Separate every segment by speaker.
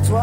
Speaker 1: toi.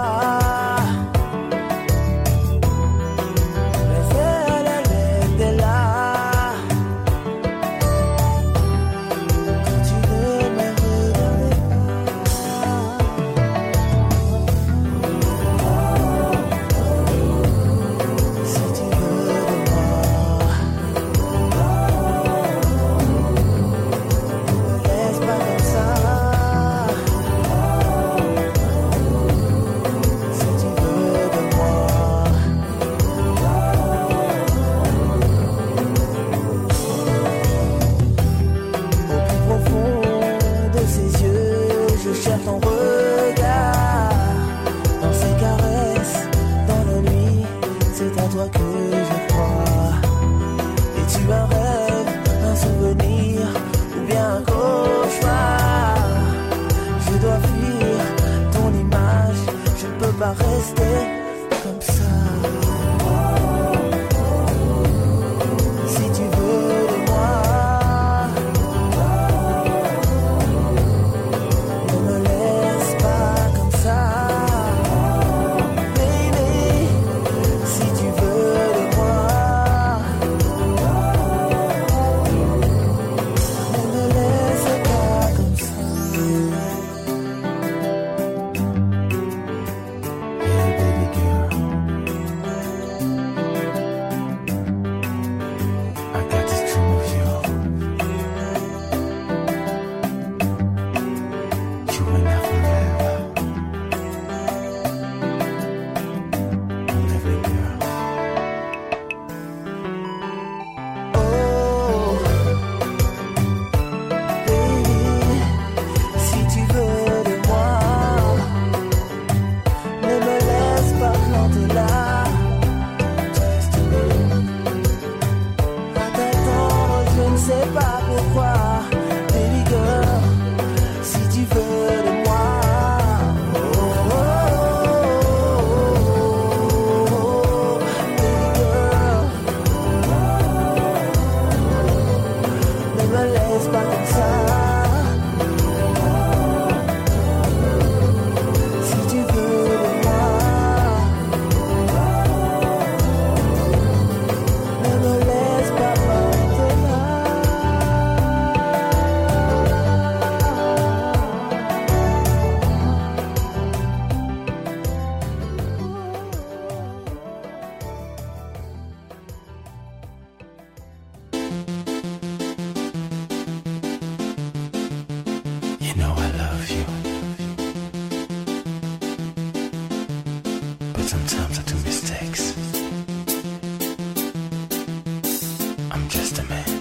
Speaker 2: Sometimes I do mistakes. I'm just a man.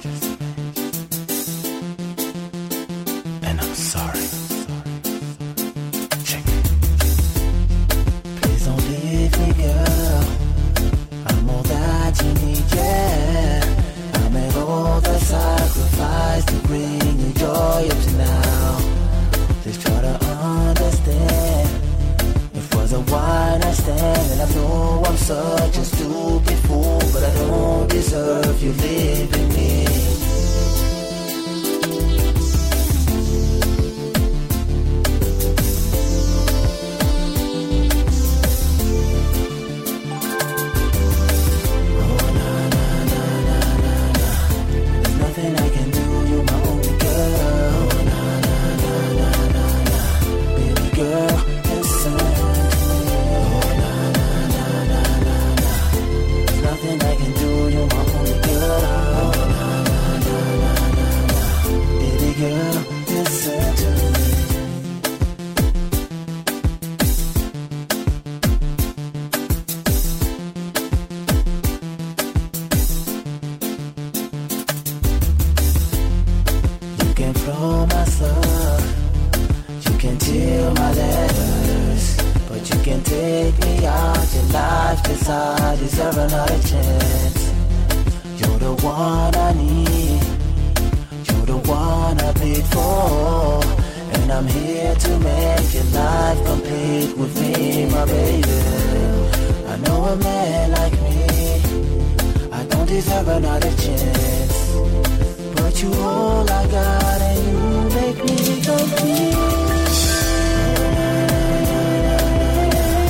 Speaker 2: And I'm sorry. Check it.
Speaker 1: Please don't leave me, girl. I'm all that you need, yeah. I made all the sacrifice to bring you joy up to now. Please try to understand. Was a one-night stand, and I know I'm such a stupid fool, but I don't deserve you leaving me. Oh, na na na na na na. There's nothing I can do, you're my only girl. Oh, na na na na na na. Baby girl, listen. Nothing I can do, you're my only girl. Oh, na, na, na, na, na, na. Baby girl, listen to me. You can throw my stuff, you can steal my letters, but you can take me out your life, 'cause I deserve another chance. You're the one I need, you're the one I paid for, and I'm here to make your life complete with me, my baby. I know a man like me, I don't deserve another chance, but you all I got and you make me complete.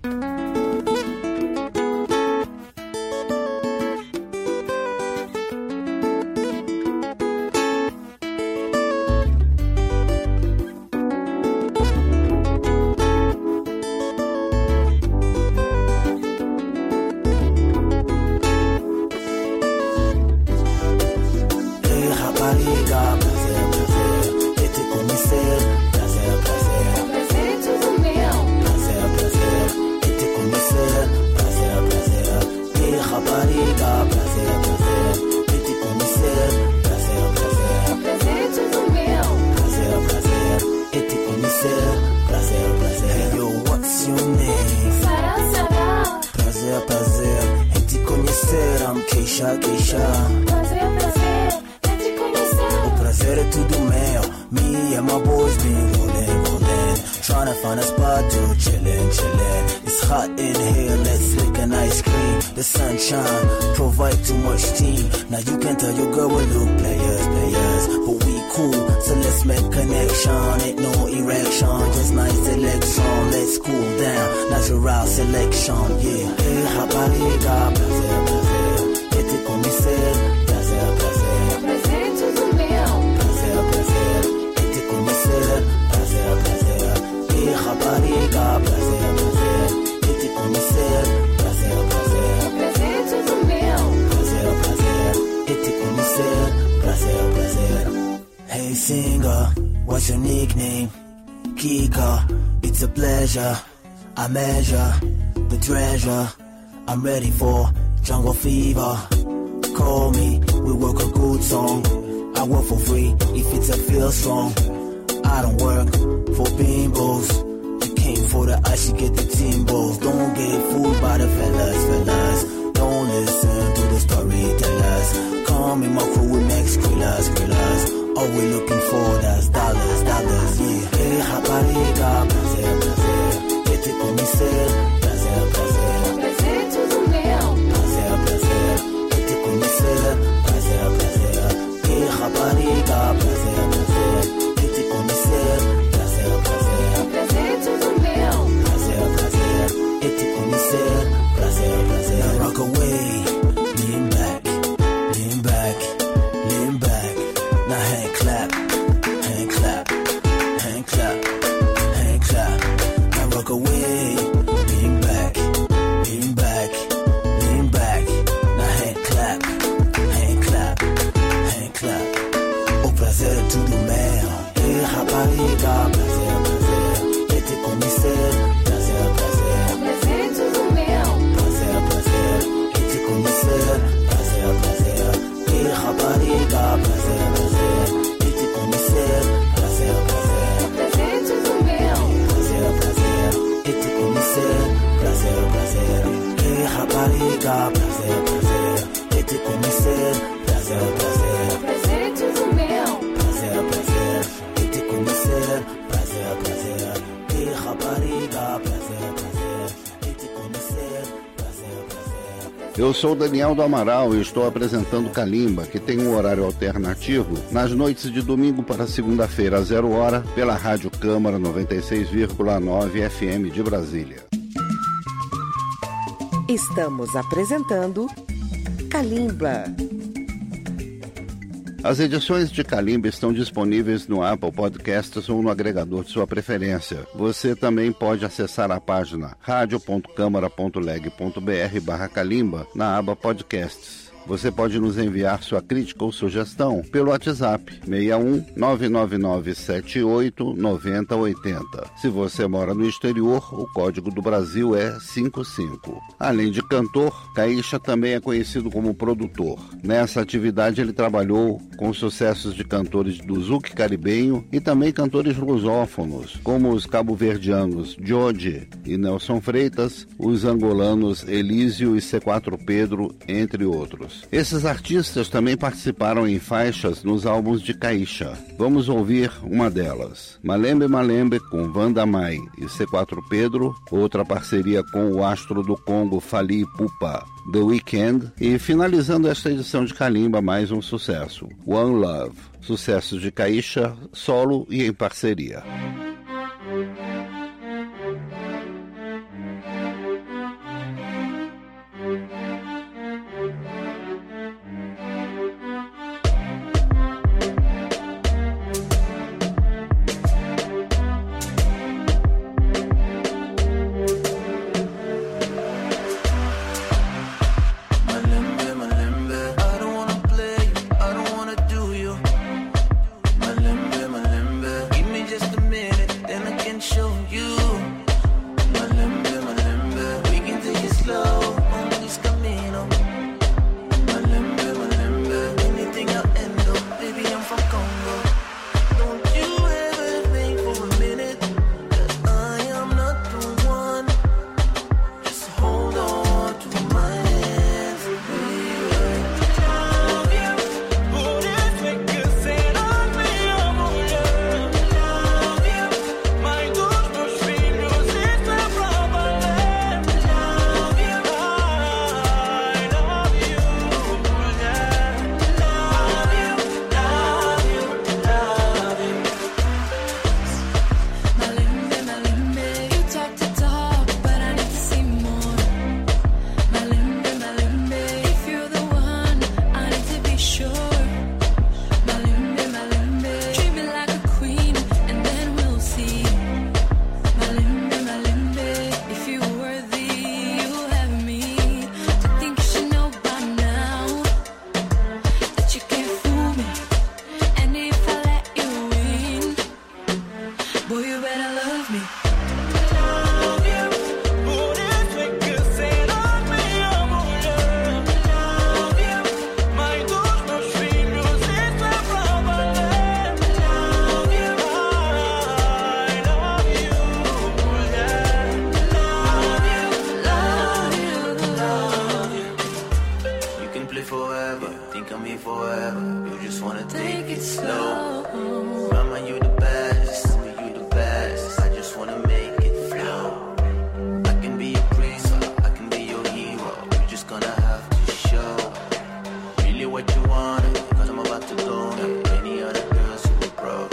Speaker 1: I measure the treasure. I'm ready for jungle fever. Call me, we work a good song. I work for free if it's a feel strong. I don't work for bimbos. You came for the ice, you get the timbos. Don't get fooled by the fellas. Don't listen to the storytellers. Come in my crew, we make skrillers. All we looking for, that's dollars, yeah. Hey, rapariga, prazer. Ete conhecer, prazer.
Speaker 3: Prazer tudo meu.
Speaker 1: Prazer. Ete conhecer, prazer. Hey, rapariga, prazer. Ete conhecer, prazer.
Speaker 3: Prazer tudo meu.
Speaker 1: Prazer. Ete conhecer, prazer. Rock away, lean back. Now hand clap. Now rock away, lean back. Now hand clap. O prazer é tudo meu. Ei, rapariga, prazer. Quer te conhecer, prazer.
Speaker 3: Prazer tudo meu.
Speaker 1: Prazer. Quer te conhecer, prazer. Ei, rapariga, prazer. Quer te conhecer, prazer.
Speaker 3: Prazer tudo meu.
Speaker 1: Prazer. Quer te conhecer, prazer. Ei, rapariga, prazer. Quer te conhecer, prazer.
Speaker 3: Prazer tudo meu.
Speaker 1: Prazer. Quer te conhecer, prazer. Ei, rapariga, prazer. Quer te conhecer, prazer.
Speaker 4: Eu sou Daniel do Amaral e estou apresentando Kalimba, que tem um horário alternativo nas noites de domingo para segunda-feira, às 0h, pela Rádio Câmara 96,9 FM de Brasília.
Speaker 5: Estamos apresentando Kalimba.
Speaker 4: As edições de Kalimba estão disponíveis no Apple Podcasts ou no agregador de sua preferência. Você também pode acessar a página radio.câmara.leg.br/Kalimba na aba Podcasts. Você pode nos enviar sua crítica ou sugestão pelo WhatsApp 61 999 78 9080. Se você mora no exterior, o código do Brasil é 55. Além de cantor, Caixa também é conhecido como produtor. Nessa atividade ele trabalhou com sucessos de cantores do zouk caribenho e também cantores lusófonos, como os cabo-verdianos Jody e Nelson Freitas, os angolanos Elísio e C4 Pedro, entre outros. Esses artistas também participaram em faixas nos álbuns de Caixa. Vamos ouvir uma delas. Malembe Malembe com Wanda Mai e C4 Pedro, outra parceria com o astro do Congo Fally Ipupa, The Weeknd, e finalizando esta edição de Kalimba, mais um sucesso, One Love, sucessos de Caixa, solo e em parceria.
Speaker 1: stay forever. You just wanna take it slow. Mama, you the best, you the best. I just wanna make it flow. I can be your priest, I can be your hero. You're just gonna have to show really what you want, cause I'm about to go now. Any other girls who approach.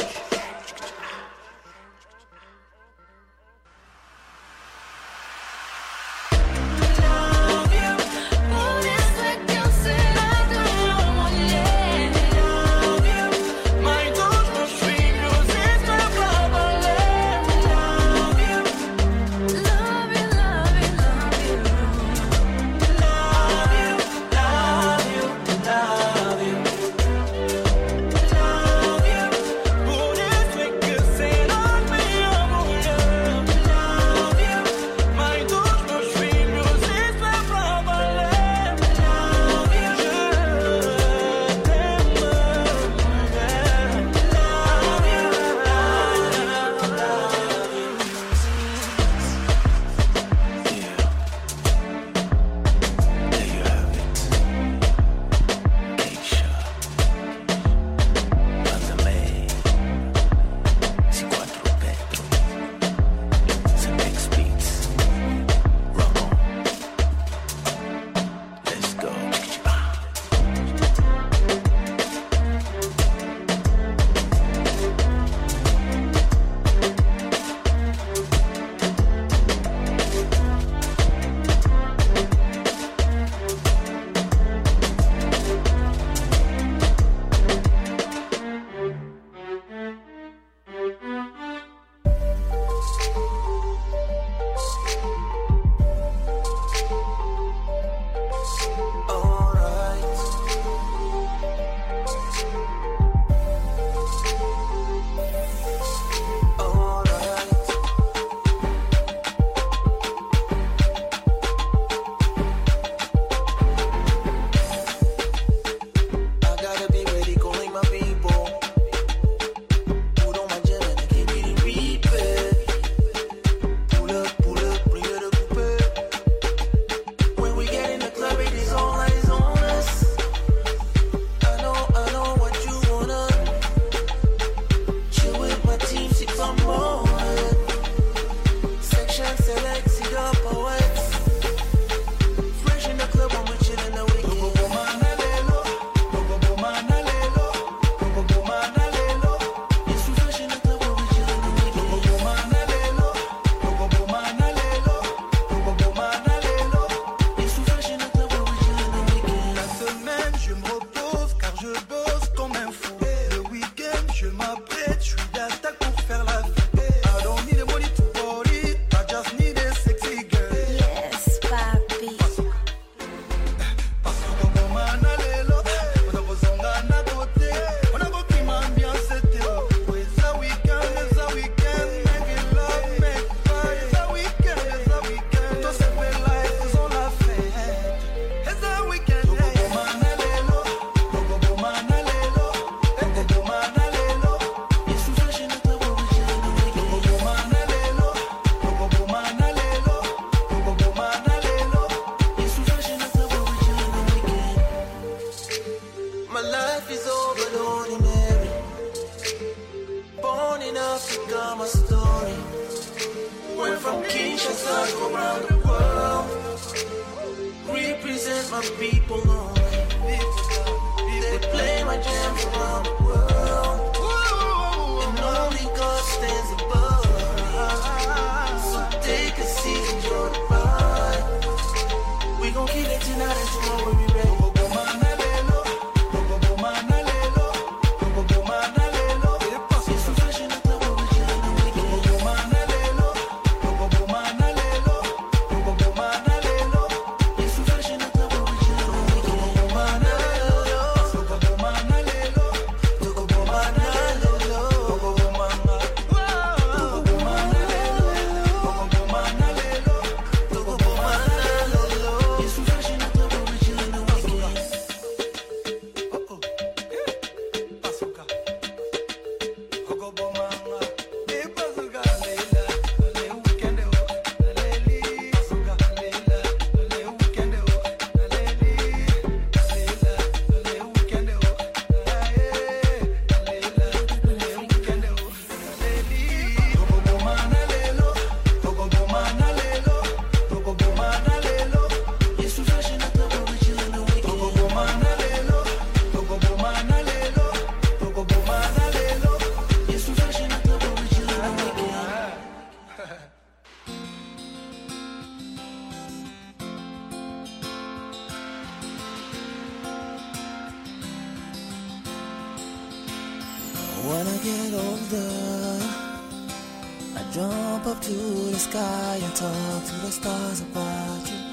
Speaker 1: When I get older, I jump up to the sky and talk to the stars about you.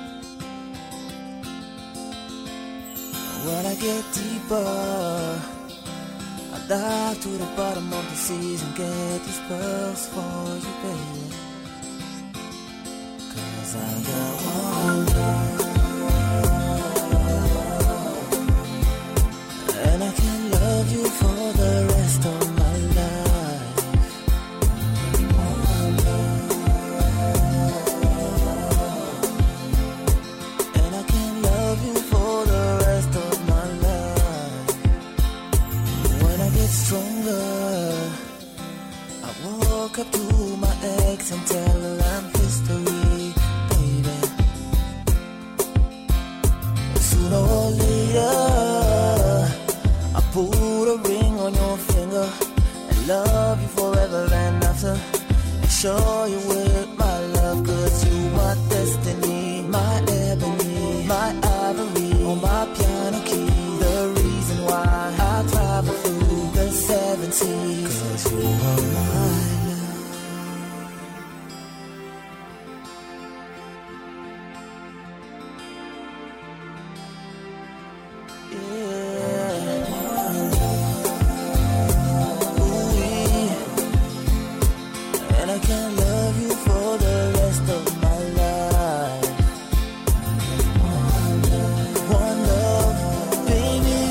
Speaker 1: When I get deeper, I dive to the bottom of the seas and get these pearls for you, baby. 'Cause I got one love, and I can love you for the rest of my life. One love, and I can love you for the rest of my life. When I get stronger, I walk up to my ex and tell her I'm history, baby. Sooner or later, I put a ring on your finger and love you forever and after, and show you with my love. 'Cause you my destiny, my ebony, my ivory, on my piano key, the reason why I travel through the 7 seas. 'Cause you are my love. Yeah. Ooh-wee. And I can love you for the rest of my life. One love, baby.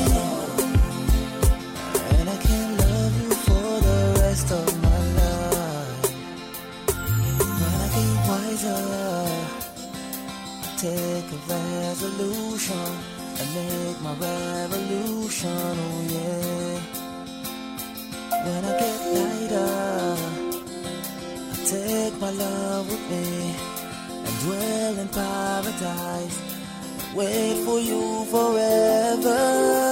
Speaker 1: And I can love you for the rest of my life. When I get wiser, I take a resolution and make my revolution, oh yeah. When I get lighter, I take my love with me and dwell in paradise and wait for you forever.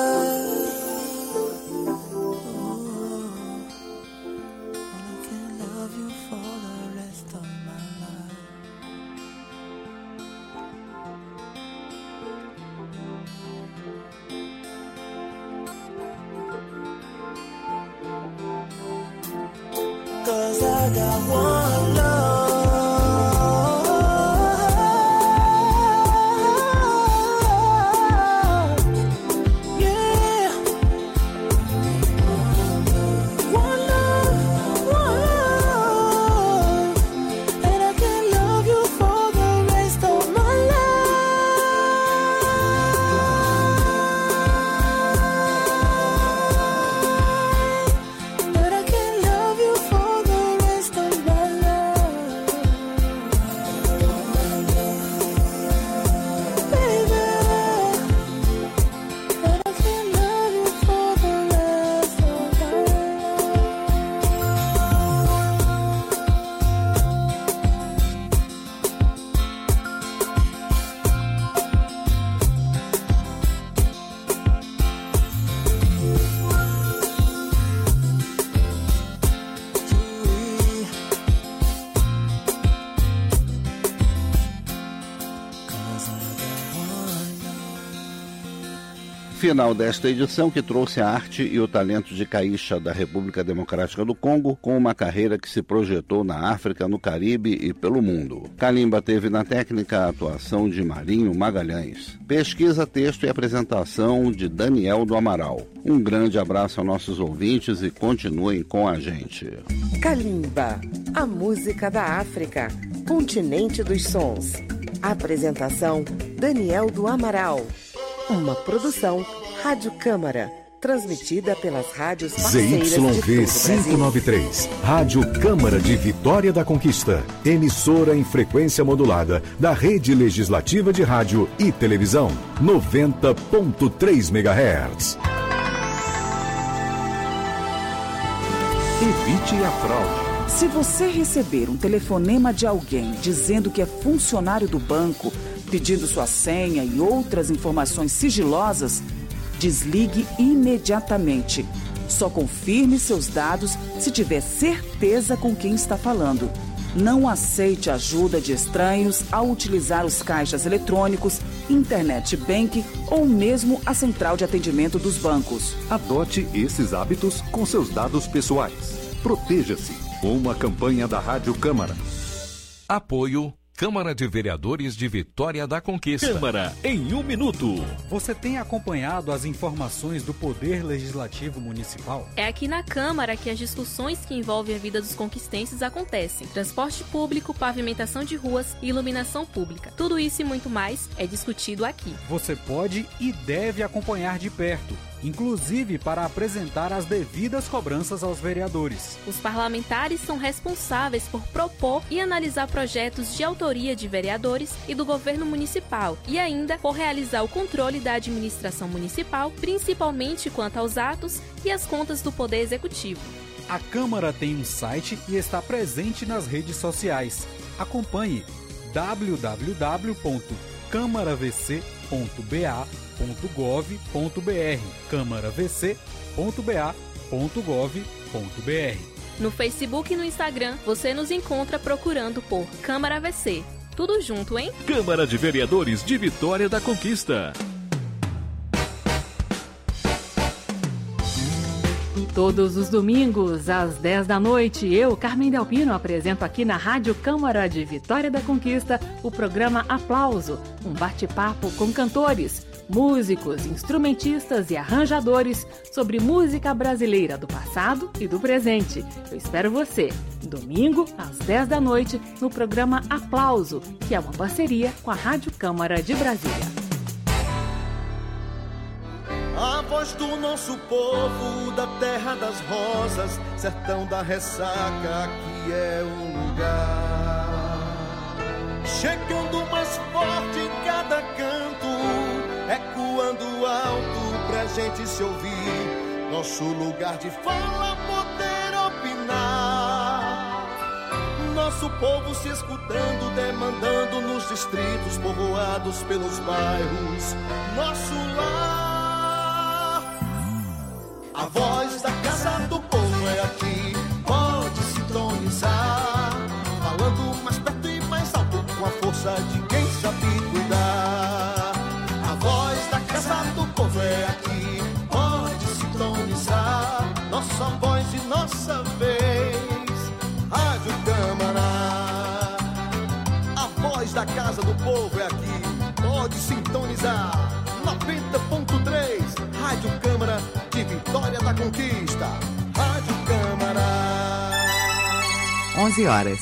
Speaker 1: Ooh. And I can love you for the rest of my life. Cause I got one love, yeah. One love, and I can love you for the rest of my life. But I can love you for the rest of my life, baby. But I can love you for the rest of my life. Cause I got one love.
Speaker 4: Final desta edição, que trouxe a arte e o talento de Caixa da República Democrática do Congo, com uma carreira que se projetou na África, no Caribe e pelo mundo. Kalimba teve na técnica a atuação de Marinho Magalhães. Pesquisa, texto e apresentação de Daniel do Amaral. Um grande abraço aos nossos ouvintes e continuem com a gente.
Speaker 5: Kalimba, a música da África, continente dos sons. Apresentação, Daniel do Amaral. Uma produção, Rádio Câmara, transmitida pelas rádios parceiras de todo o
Speaker 6: ZYV
Speaker 5: Brasil.
Speaker 6: 593, Rádio Câmara de Vitória da Conquista, emissora em frequência modulada da Rede Legislativa de Rádio e Televisão, 90.3 MHz. Evite a fraude.
Speaker 7: Se você receber um telefonema de alguém dizendo que é funcionário do banco, pedindo sua senha e outras informações sigilosas, desligue imediatamente. Só confirme seus dados se tiver certeza com quem está falando. Não aceite ajuda de estranhos ao utilizar os caixas eletrônicos, internet banking ou mesmo a central de atendimento dos bancos.
Speaker 6: Adote esses hábitos com seus dados pessoais. Proteja-se. Uma campanha da Rádio Câmara.
Speaker 8: Apoio Câmara de Vereadores de Vitória da Conquista.
Speaker 9: Câmara em 1 minuto.
Speaker 10: Você tem acompanhado as informações do Poder Legislativo Municipal?
Speaker 11: É aqui na Câmara que as discussões que envolvem a vida dos conquistenses acontecem. Transporte público, pavimentação de ruas e iluminação pública. Tudo isso e muito mais é discutido aqui.
Speaker 10: Você pode e deve acompanhar de perto, inclusive para apresentar as devidas cobranças aos vereadores.
Speaker 11: Os parlamentares são responsáveis por propor e analisar projetos de autoria de vereadores e do governo municipal e ainda por realizar o controle da administração municipal, principalmente quanto aos atos e as contas do Poder Executivo.
Speaker 10: A Câmara tem um site e está presente nas redes sociais. Acompanhe www.câmaravc.ba.gov.br câmaravc.ba.gov.br.
Speaker 11: No Facebook e no Instagram, você nos encontra procurando por Câmara VC. Tudo junto, hein?
Speaker 9: Câmara de Vereadores de Vitória da Conquista.
Speaker 12: Todos os domingos, às 10 da noite, eu, Carmen Delpino, apresento aqui na Rádio Câmara de Vitória da Conquista o programa Aplauso, um bate-papo com cantores, músicos, instrumentistas e arranjadores sobre música brasileira do passado e do presente. Eu espero você, domingo, às 10 da noite, no programa Aplauso, que é uma parceria com a Rádio Câmara de Brasília.
Speaker 13: A voz do nosso povo, da terra das rosas, sertão da ressaca, aqui é um lugar. Chegando mais forte em cada canto, ecoando alto pra gente se ouvir. Nosso lugar de fala, poder opinar. Nosso povo se escutando, demandando nos distritos, povoados pelos bairros. Nosso lar. A voz da Casa do Povo é aqui, pode sintonizar. Falando mais perto e mais alto, com a força de quem sabe cuidar. A voz da Casa do Povo é aqui, pode sintonizar. Nossa voz e nossa vez, Rádio Câmara. A voz da Casa do Povo é aqui, pode sintonizar. 90.3, Rádio Câmara de Vitória da Conquista. Rádio Câmara.
Speaker 14: 11 horas.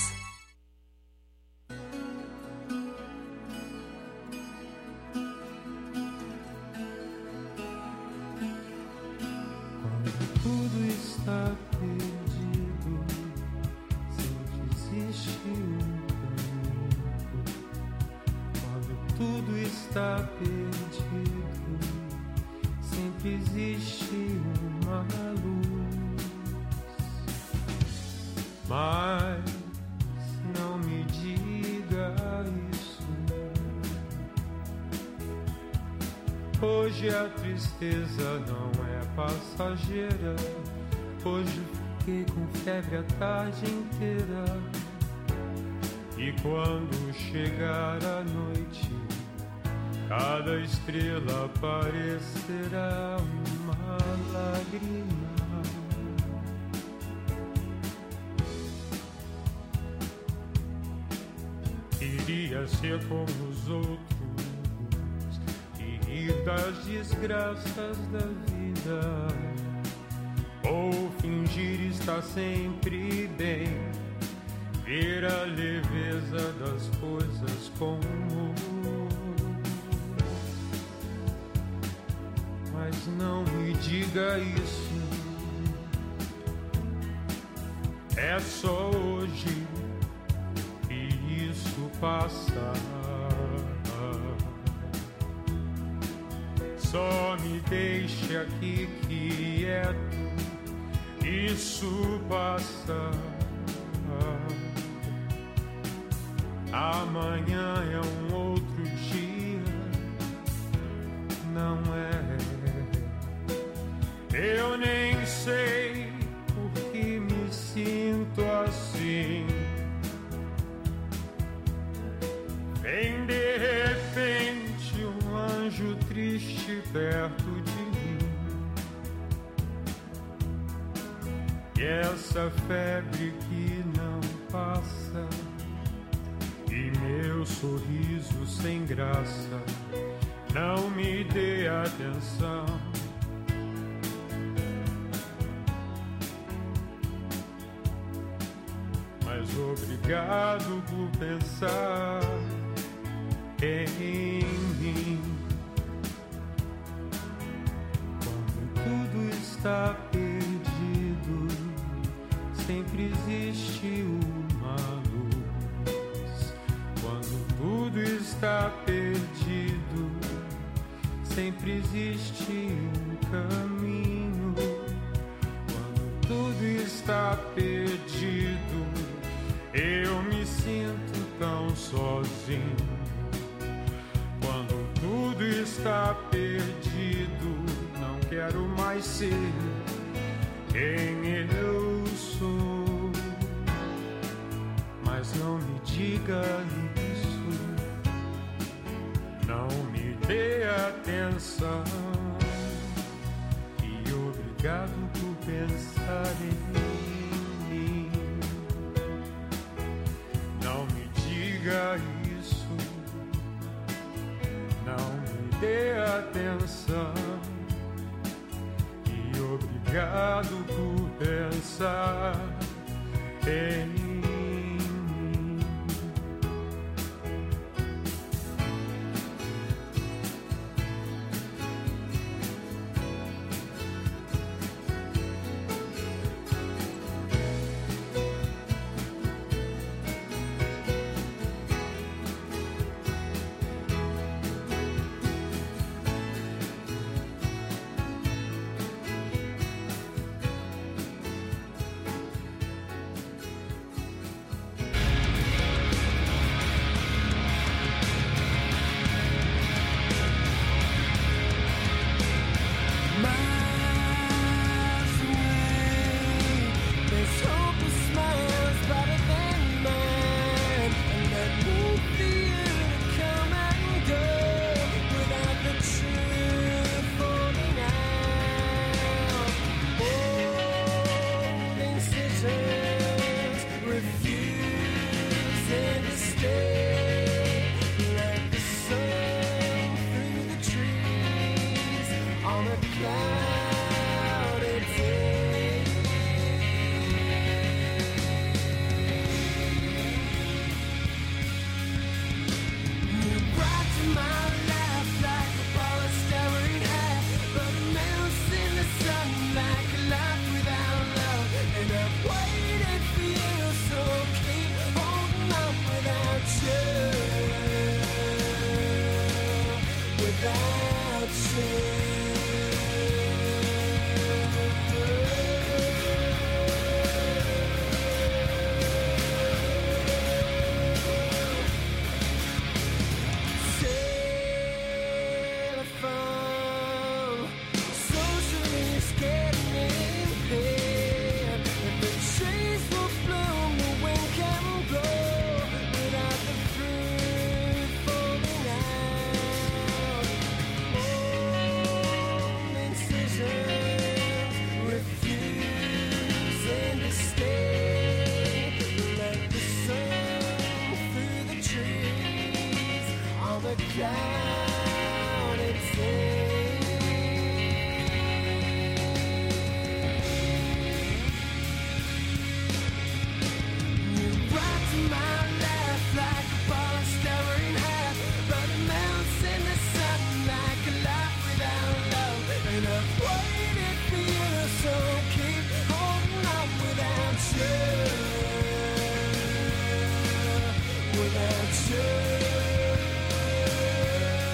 Speaker 15: Quando tudo está perdido, sempre existe um caminho. Quando tudo está perdido, sempre existe uma luz. Mas não me diga isso. Hoje a tristeza não é passageira. Hoje fiquei com febre a tarde inteira. E quando chegar a noite, cada estrela parecerá uma lágrima. Queria ser como os outros e rir das desgraças da vida, ou fingir estar sempre bem, ver a leveza das coisas com humor. Mas não me diga isso, é só hoje que isso passa. Só me deixe aqui quieto, isso passa. Amanhã é um outro dia, não é? Eu nem sei por que me sinto assim. perto de mim. E essa febre que não passa, e meu sorriso sem graça, não me dê atenção. Mas obrigado por pensar em mim. Quando tudo está perdido, sempre existe uma luz. Quando tudo está perdido, sempre existe um caminho. Quando tudo está perdido, eu me sinto tão sozinho. Quando tudo está perdido, não quero mais ser quem eu sou. Mas não me diga isso, não me dê atenção. E obrigado por pensar em mim. Não me diga isso, não me dê atenção. E obrigado por pensar em mim.
Speaker 13: Without you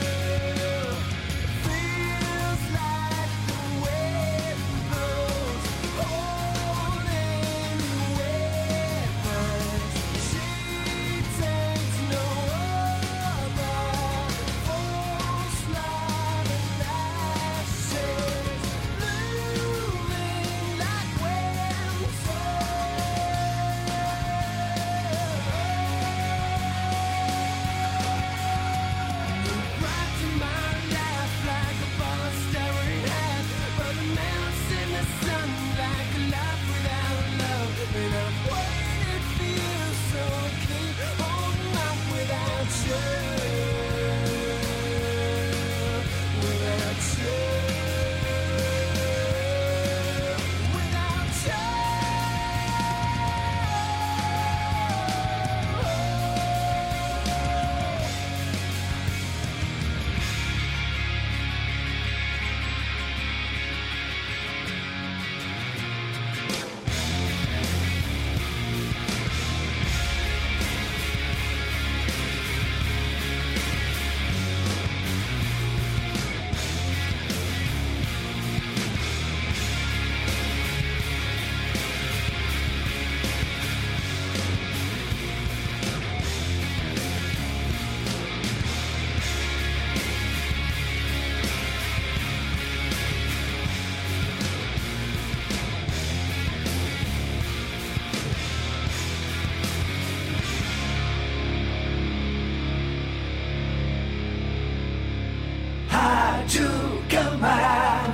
Speaker 1: Rádio Câmara.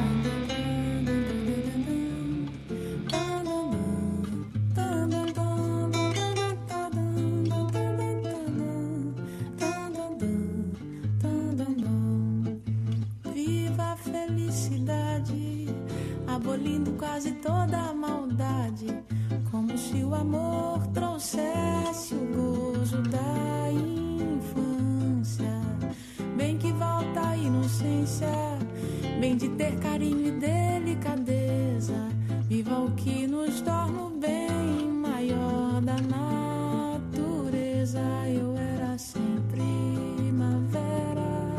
Speaker 16: Viva a felicidade, abolindo quase toda a maldade, como se o amor trouxesse o gozo da infância. Bem que volta a inocência, bem de ter carinho e delicadeza. Viva o que nos torna o bem maior da natureza. Eu era sempre primavera,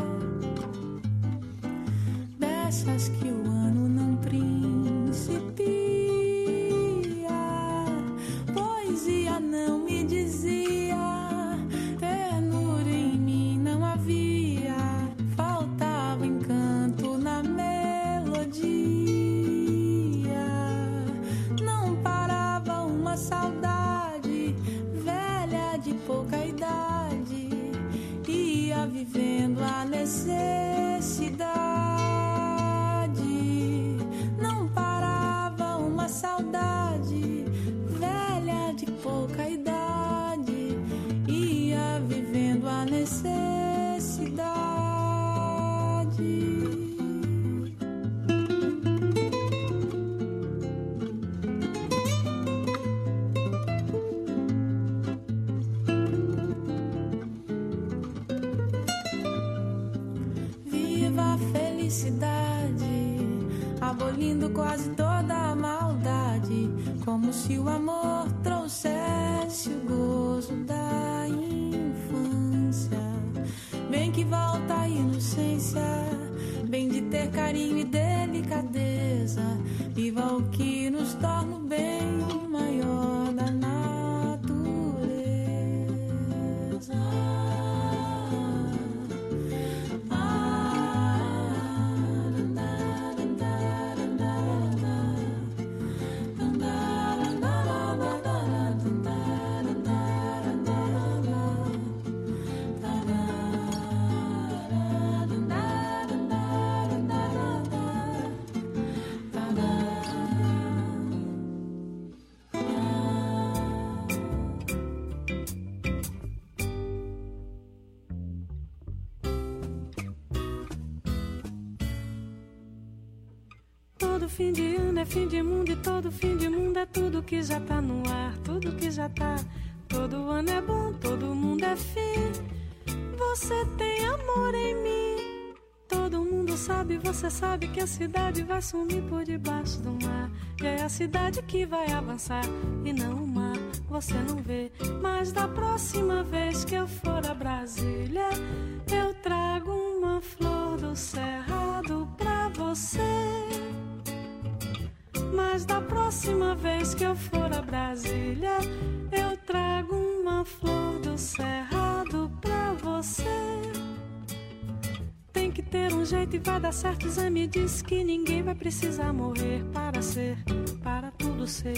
Speaker 16: dessas que o ano não principia. Poesia não me dizia, ternura em mim não havia, faltava encanto na melodia. Não parava uma saudade velha de pouca idade, ia vivendo a necessidade. Não parava uma saudade velha de pouca idade, ia vivendo a necessidade. Viva a felicidade, abolindo quase toda a maldade, como se o amor trouxesse o gozo da infância. Bem que volta a inocência, bem de ter carinho e delicadeza. Viva o que nos torna o bem maior da natureza.
Speaker 17: Todo fim de ano é fim de mundo, e todo fim de mundo é tudo que já tá no ar, tudo que já tá. Todo ano é bom, todo mundo é fim. Você tem amor em mim. Todo mundo sabe, você sabe que a cidade vai sumir por debaixo do mar. E é a cidade que vai avançar e não o mar. Você não vê, mas da próxima vez que eu for a Brasília, eu trago uma flor do cerrado pra você. Mas da próxima vez que eu for a Brasília, eu trago uma flor do cerrado pra você. Tem que ter um jeito e vai dar certo. Zé me disse que ninguém vai precisar morrer para ser, para tudo ser.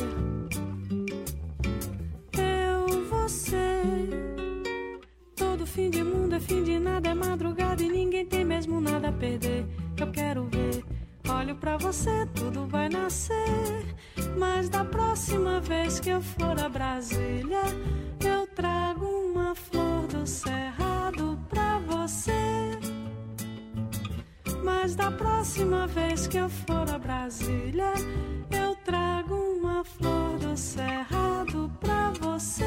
Speaker 17: Eu, você. Todo fim de mundo é fim de nada, é madrugada e ninguém tem mesmo nada a perder. Eu quero ver. Olho pra você, tudo vai nascer. Mas da próxima vez que eu for a Brasília, eu trago uma flor do cerrado pra você. Mas da próxima vez que eu for a Brasília, eu trago uma flor do cerrado pra você.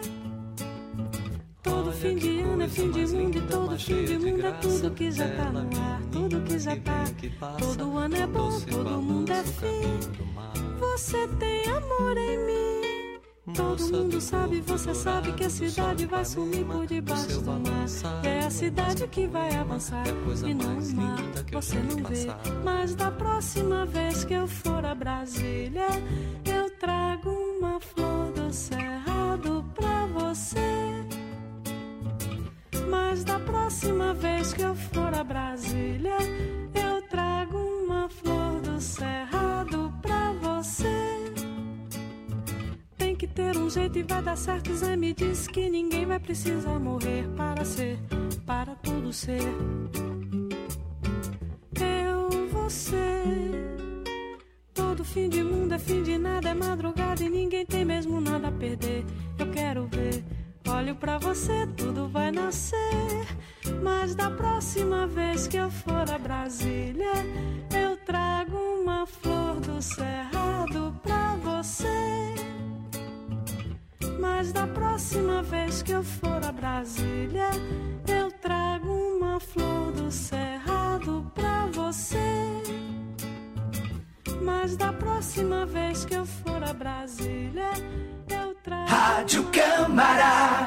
Speaker 17: Todo fim de ano é fim de mundo, e todo fim de mundo é tudo que já tá no ar, tudo que já tá. Todo ano é bom, todo mundo é fim. Você tem amor em mim. Todo mundo sabe, você sabe que a cidade vai sumir por debaixo do mar. É a cidade que vai avançar e não o mar. Você não vê, mas da próxima vez que eu for a Brasília, eu trago uma flor do cerrado pra você. Mas da próxima vez que eu for a Brasília, eu trago uma flor do cerrado pra você. Tem que ter um jeito e vai dar certo. Zé me disse que ninguém vai precisar morrer para ser, para tudo ser. você. Todo fim de mundo é fim de nada, é madrugada e ninguém tem mesmo nada a perder. Eu quero ver, olho pra você, tudo vai nascer. Mas da próxima vez que eu for a Brasília, eu trago uma flor do cerrado pra você. Mas da próxima vez que eu for a Brasília, eu trago uma flor do cerrado pra você. Mas da próxima vez que eu for a Brasília, eu trago...
Speaker 1: Rádio Câmara.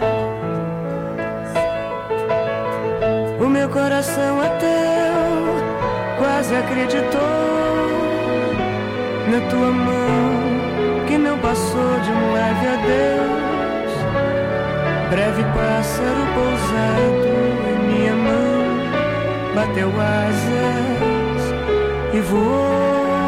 Speaker 1: O meu coração é teu, quase acreditou na tua mão, que não passou de um leve adeus. Breve pássaro pousado em minha mão, bateu asas e voou.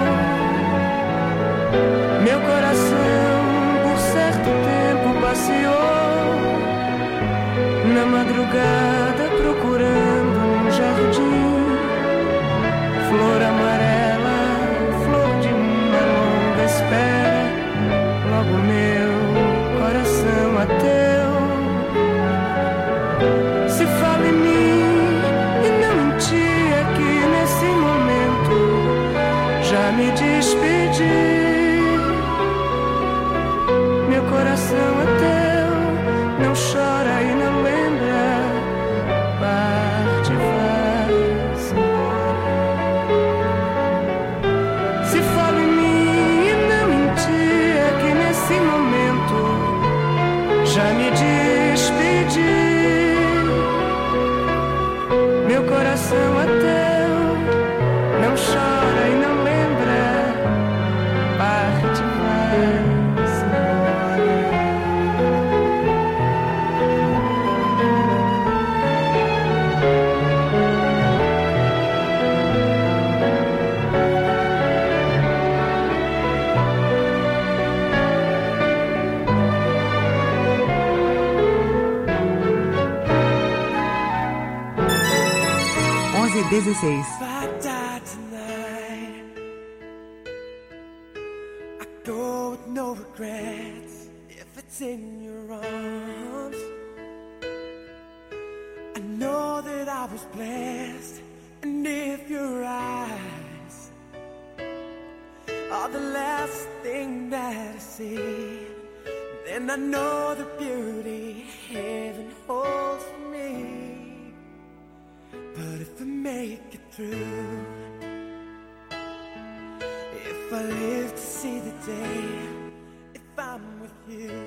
Speaker 1: Meu coração por certo tempo passeou na madrugada procurando um jardim, flor amarela, flor de uma longa espera. Logo meu coração ateu. Se fala em mim e não mentir aqui nesse momento, já me despedi. Meu coração é teu, não chora e não lembra, parte faz embora. Se fala em mim e não mentir aqui nesse momento, já me despedi. Meu coração é teu, não chora e não lembra, parte faz.
Speaker 14: XVI.
Speaker 1: If I die tonight, I go with no regrets. If it's in your arms, I know that I was blessed. And if your eyes are the last thing that I see, then I know the beauty heaven holds for me. But if I make it through, if I live to see the day, if I'm with you,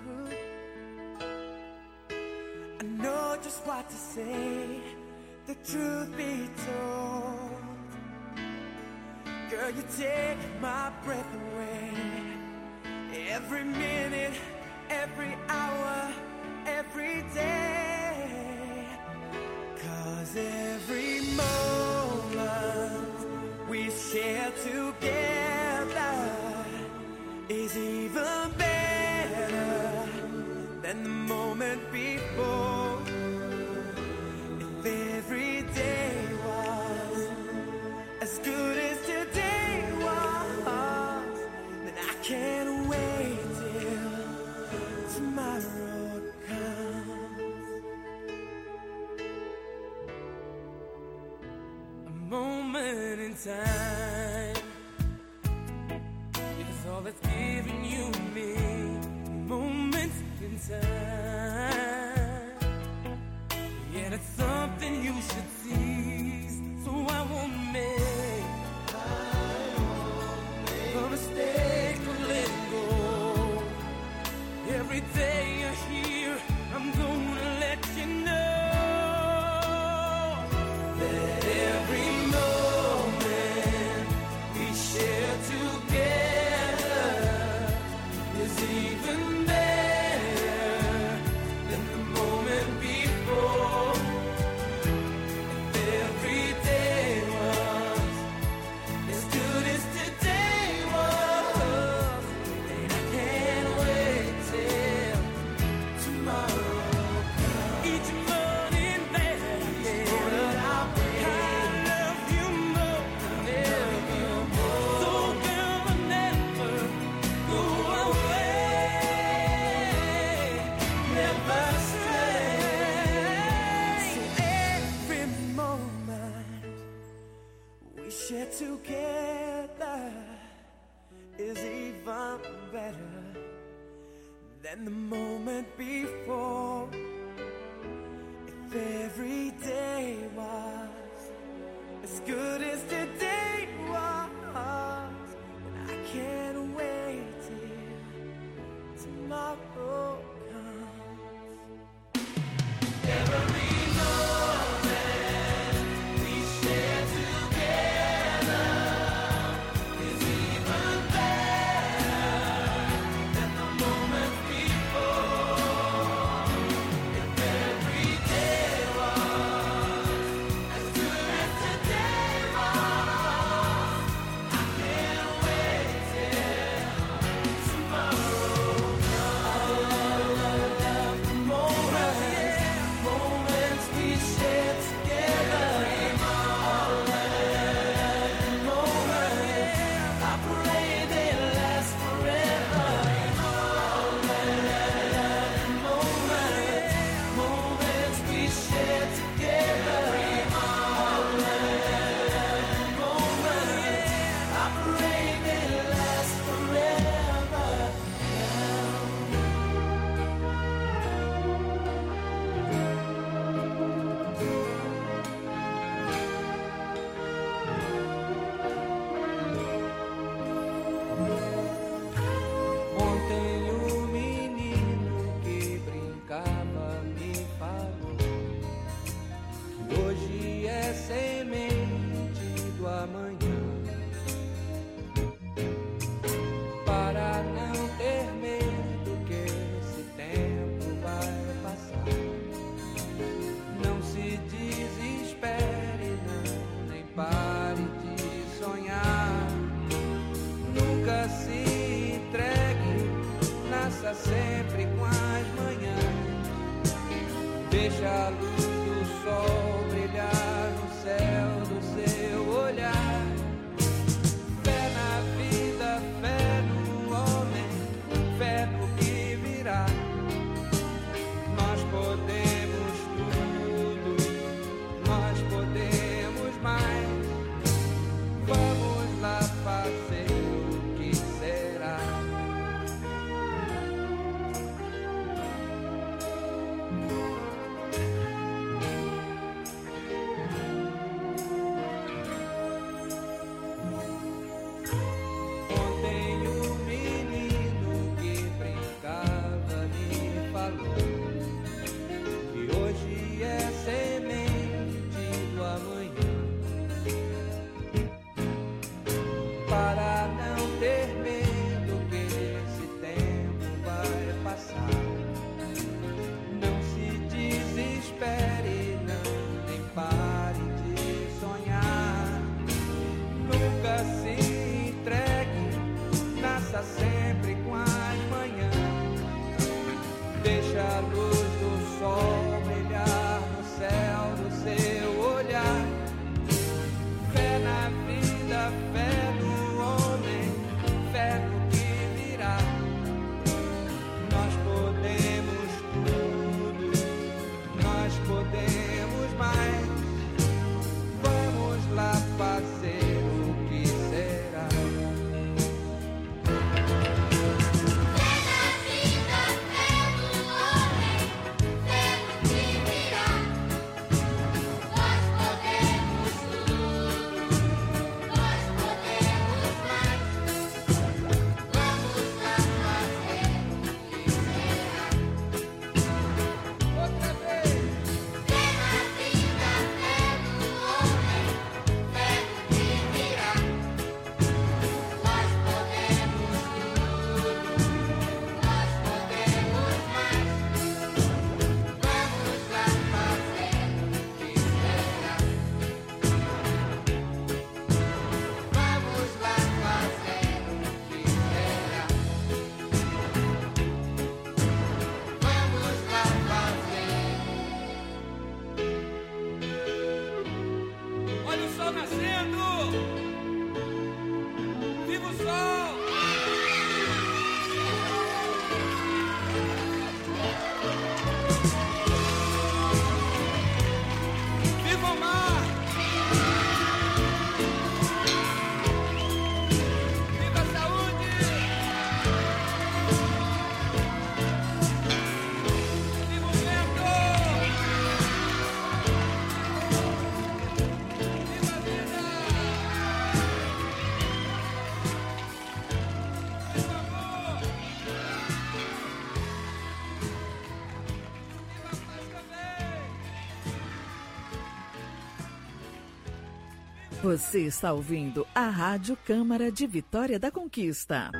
Speaker 1: I know just what to say, the truth be told. Girl, you take my breath away, every minute, every hour, every day. 'Cause every moment we share together is even better than the moment before. If every day was as good as today was, then I can't wait till tomorrow comes. Moment in time is all that's given you and me. Moments in time, yet it's something you should seize. So I won't make the mistake of letting go. Every day you're here, I'm gonna let you know that every moment we share together is even better than the moment before. If share together is even better than the moment before. If every day was as good as today was, and I can't wait till tomorrow comes. Every moment we share together is even better than the moment before. If every day was as good as today was, I can't wait till tomorrow comes. The moments we share together, all the moments, I pray they last forever. All the moments we share together, all the moments, I pray they last forever. Ontem o menino que brincava me falou que hoje é semente do amanhã. Para não ter medo que esse tempo vai passar, não se desespere, não, nem pare de sonhar. Nunca se entregue, nasça sempre com as manhãs. Deixa a luz do sol brilhar no céu do seu olhar. Fé na vida, fé no homem, fé no que virá. Nós podemos tudo, nós podemos mais. Vamos lá fazer o que será. Ontem o menino que brincava me falou que hoje é semente do amanhã. Para não ter medo que esse tempo vai passar, não se desespere, não, nem pare de sonhar. Nunca se entregue, nasça sempre com as manhãs. Deixa a luz do sol brilhar no céu do seu olhar. Fé na vida, fé no homem, fé no que virá. Nós podemos tudo, nós podemos mais. Vamos lá fazer o que será.
Speaker 18: Você está ouvindo a Rádio Câmara de Vitória da Conquista.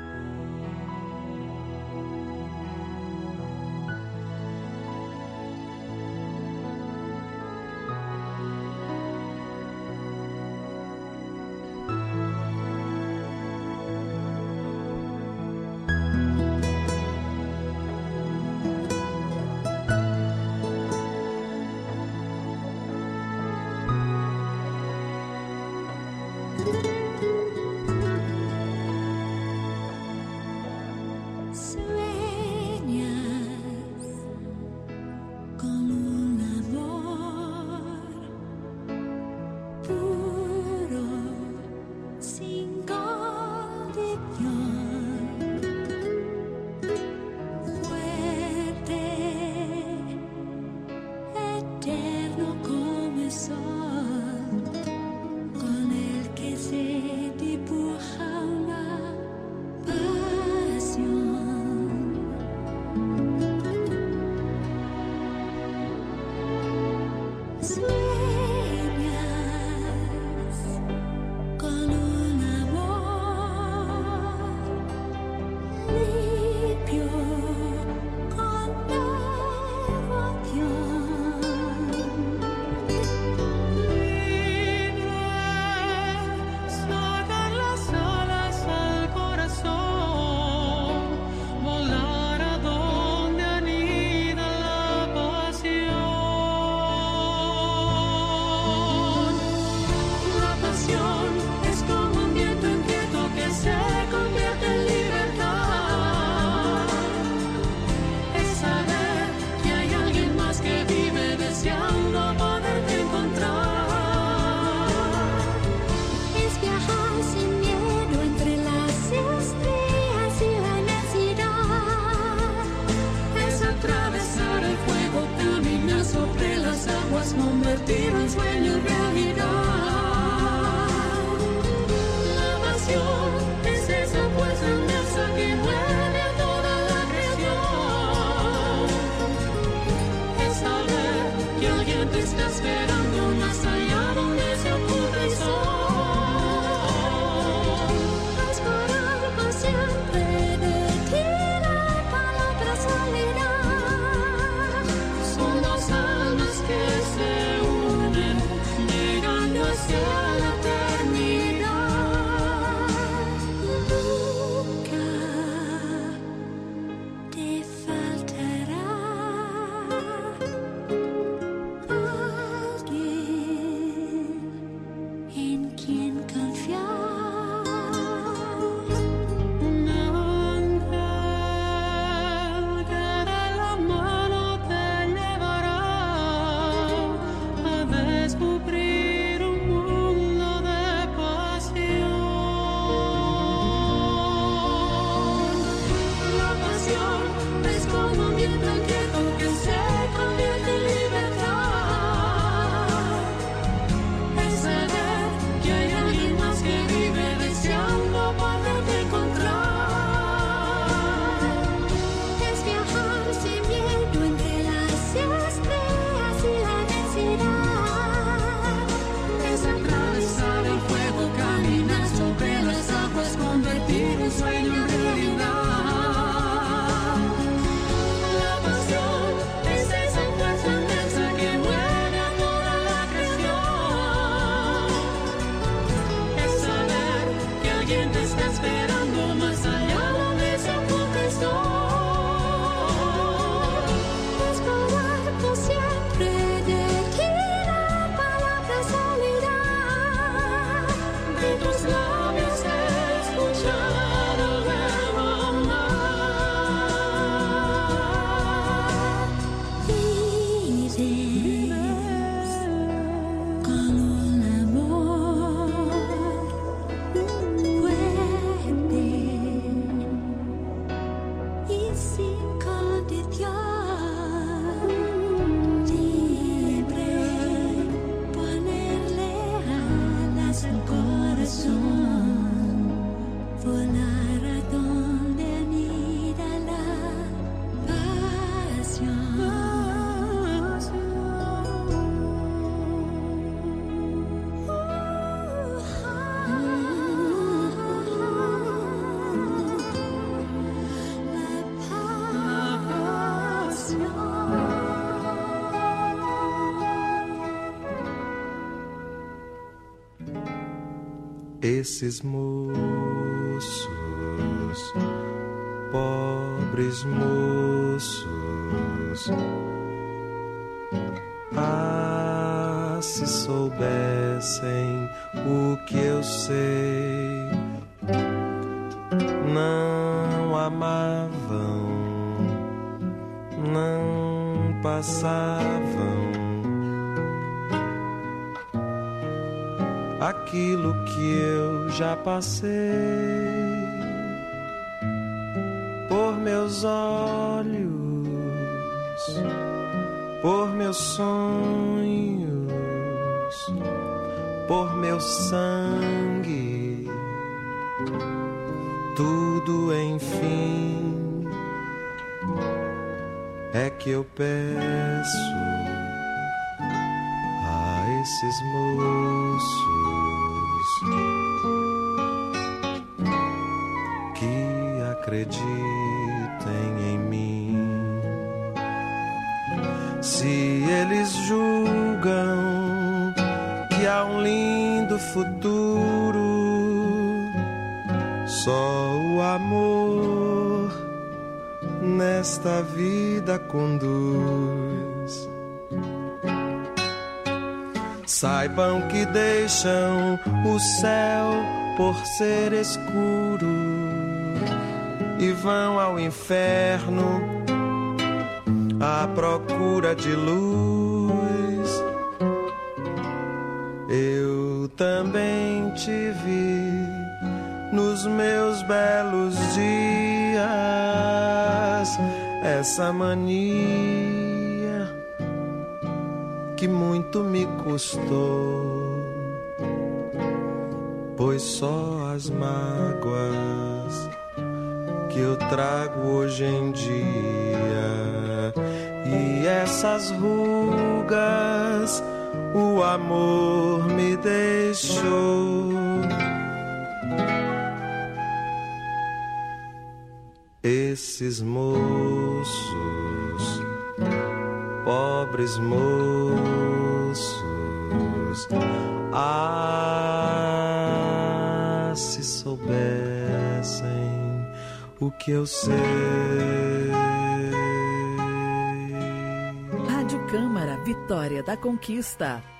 Speaker 16: Convertir un sueño en realidad. La pasión es esa fuerza inmensa que mueve a toda la creación. Es saber que alguien te está esperando más allá donde se oculta el sol. Esperar por siempre de ti la palabra salirá. Son dos almas que se hacia la eternidad. Nunca te faltará alguien en quien confiar. Un ángel que de la mano te llevará a descubrir un mundo
Speaker 19: Esses moços, pobres moços, se soubessem o que eu sei, não amavam, não passavam aquilo que eu já passei por meus olhos, por meus sonhos, por meu sangue, tudo enfim é que eu peço a esses moços que acreditem em mim. Se eles julgam que há um lindo futuro, só o amor nesta vida conduz. Saibam que deixam o céu por ser escuro e vão ao inferno à procura de luz. Eu também te vi nos meus belos dias, essa mania que muito me custou, pois só as mágoas que eu trago hoje em dia e essas rugas o amor me deixou. Esses moços, pobres moços, se soubessem o que eu sei.
Speaker 18: Rádio Câmara, Vitória da Conquista.